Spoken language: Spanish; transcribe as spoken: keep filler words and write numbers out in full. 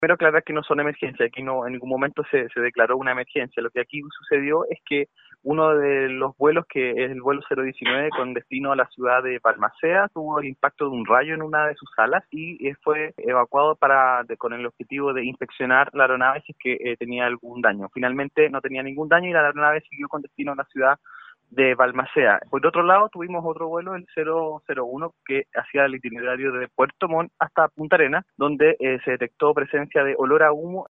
Pero aclarar que no son emergencias, aquí no en ningún momento se, se declaró una emergencia. Lo que aquí sucedió es que uno de los vuelos, que es el vuelo cero diecinueve con destino a la ciudad de Balmaceda, tuvo el impacto de un rayo en una de sus alas y eh, fue evacuado para de, con el objetivo de inspeccionar la aeronave si es que eh, tenía algún daño. Finalmente no tenía ningún daño y la aeronave siguió con destino a la ciudad de Balmaceda. Por otro lado, tuvimos otro vuelo, el cero cero uno, que hacía el itinerario de Puerto Montt hasta Punta Arenas, donde eh, se detectó presencia de olor a humo